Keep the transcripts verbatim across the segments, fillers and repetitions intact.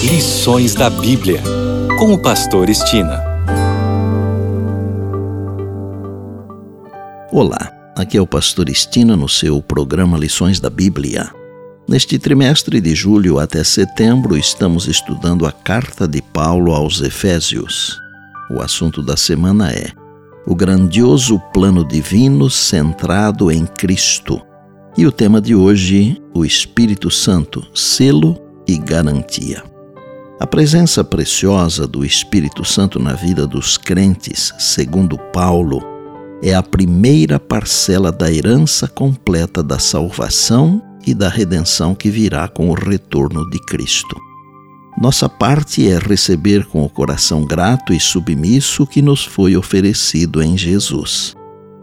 Lições da Bíblia, com o pastor Estina. Olá, aqui é o pastor Estina no seu programa Lições da Bíblia. Neste trimestre de julho até setembro, estamos estudando a carta de Paulo aos Efésios. O assunto da semana é o grandioso plano divino centrado em Cristo. E o tema de hoje, o Espírito Santo, selo e garantia. A presença preciosa do Espírito Santo na vida dos crentes, segundo Paulo, é a primeira parcela da herança completa da salvação e da redenção que virá com o retorno de Cristo. Nossa parte é receber com o coração grato e submisso o que nos foi oferecido em Jesus.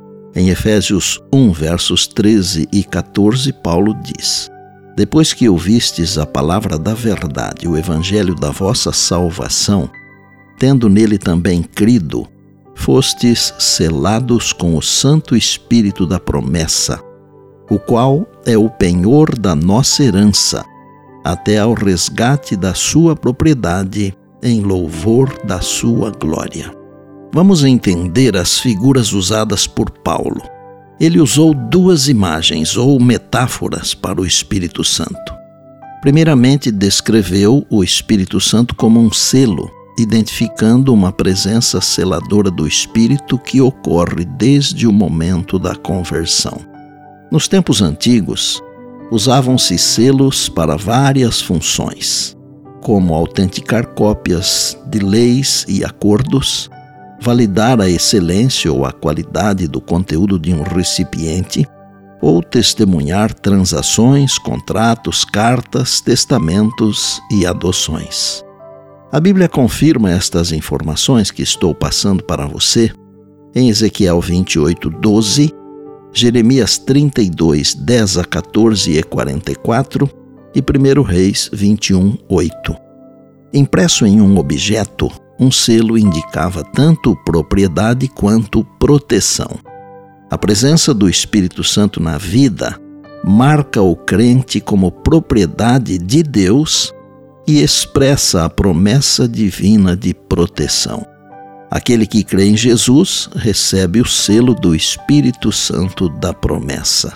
Em Efésios um, versos treze e catorze, Paulo diz: Depois que ouvistes a palavra da verdade, o evangelho da vossa salvação, tendo nele também crido, fostes selados com o Santo Espírito da promessa, o qual é o penhor da nossa herança, até ao resgate da sua propriedade, em louvor da sua glória. Vamos entender as figuras usadas por Paulo. Ele usou duas imagens ou metáforas para o Espírito Santo. Primeiramente, descreveu o Espírito Santo como um selo, identificando uma presença seladora do Espírito que ocorre desde o momento da conversão. Nos tempos antigos, usavam-se selos para várias funções, como autenticar cópias de leis e acordos, validar a excelência ou a qualidade do conteúdo de um recipiente, ou testemunhar transações, contratos, cartas, testamentos e adoções. A Bíblia confirma estas informações que estou passando para você em Ezequiel vinte e oito, doze, Jeremias trinta e dois, dez a catorze e quarenta e quatro e primeiro Reis vinte e um, oito. Impresso em um objeto, um selo indicava tanto propriedade quanto proteção. A presença do Espírito Santo na vida marca o crente como propriedade de Deus e expressa a promessa divina de proteção. Aquele que crê em Jesus recebe o selo do Espírito Santo da promessa.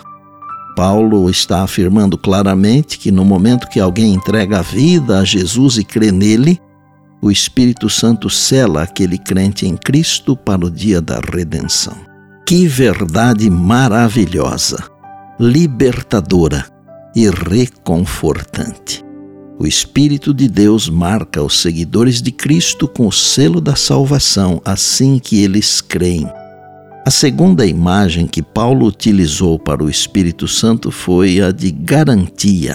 Paulo está afirmando claramente que no momento que alguém entrega a vida a Jesus e crê nele, o Espírito Santo sela aquele crente em Cristo para o dia da redenção. Que verdade maravilhosa, libertadora e reconfortante! O Espírito de Deus marca os seguidores de Cristo com o selo da salvação assim que eles creem. A segunda imagem que Paulo utilizou para o Espírito Santo foi a de garantia.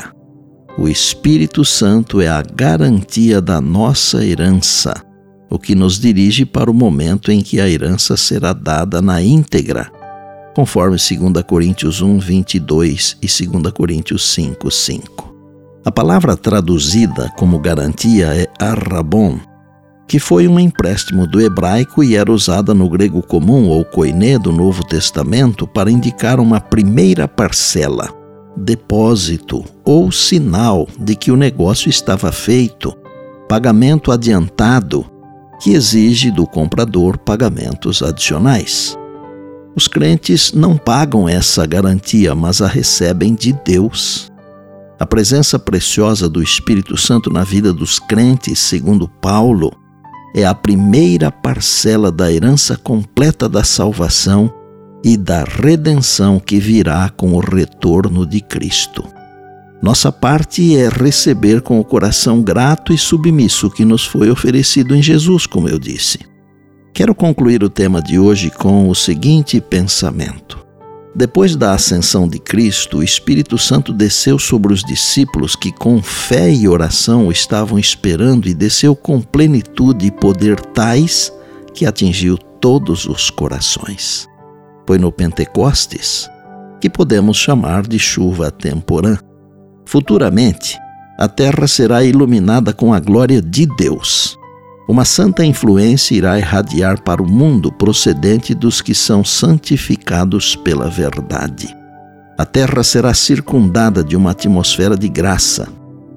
O Espírito Santo é a garantia da nossa herança, o que nos dirige para o momento em que a herança será dada na íntegra, conforme dois Coríntios um, vinte e dois e dois Coríntios cinco, cinco. A palavra traduzida como garantia é arrabon, que foi um empréstimo do hebraico e era usada no grego comum ou koiné do Novo Testamento para indicar uma primeira parcela, depósito ou sinal de que o negócio estava feito, pagamento adiantado, que exige do comprador pagamentos adicionais. Os crentes não pagam essa garantia, mas a recebem de Deus. A presença preciosa do Espírito Santo na vida dos crentes, segundo Paulo, é a primeira parcela da herança completa da salvação e da redenção que virá com o retorno de Cristo. Nossa parte é receber com o coração grato e submisso o que nos foi oferecido em Jesus, como eu disse. Quero concluir o tema de hoje com o seguinte pensamento. Depois da ascensão de Cristo, o Espírito Santo desceu sobre os discípulos que com fé e oração o estavam esperando e desceu com plenitude e poder tais que atingiu todos os corações. Foi no Pentecostes, que podemos chamar de chuva temporã. Futuramente, a terra será iluminada com a glória de Deus. Uma santa influência irá irradiar para o mundo procedente dos que são santificados pela verdade. A terra será circundada de uma atmosfera de graça,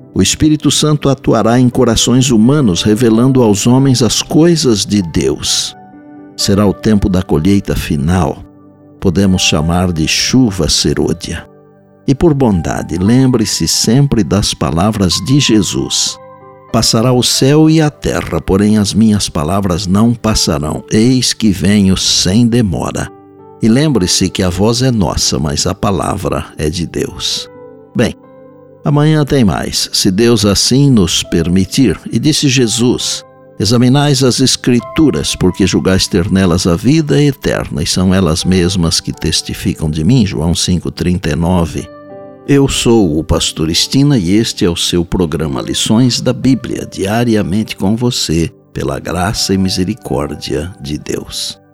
O Espírito Santo atuará em corações humanos, revelando aos homens as coisas de Deus. Será o tempo da colheita final. Podemos chamar de chuva serôdia. E por bondade, lembre-se sempre das palavras de Jesus. Passará o céu e a terra, porém as minhas palavras não passarão. Eis que venho sem demora. E lembre-se que a voz é nossa, mas a palavra é de Deus. Bem, amanhã tem mais, se Deus assim nos permitir. E disse Jesus: examinais as Escrituras, porque julgais ter nelas a vida eterna, e são elas mesmas que testificam de mim. João cinco, trinta e nove. Eu sou o pastor Estina e este é o seu programa Lições da Bíblia, diariamente com você, pela graça e misericórdia de Deus.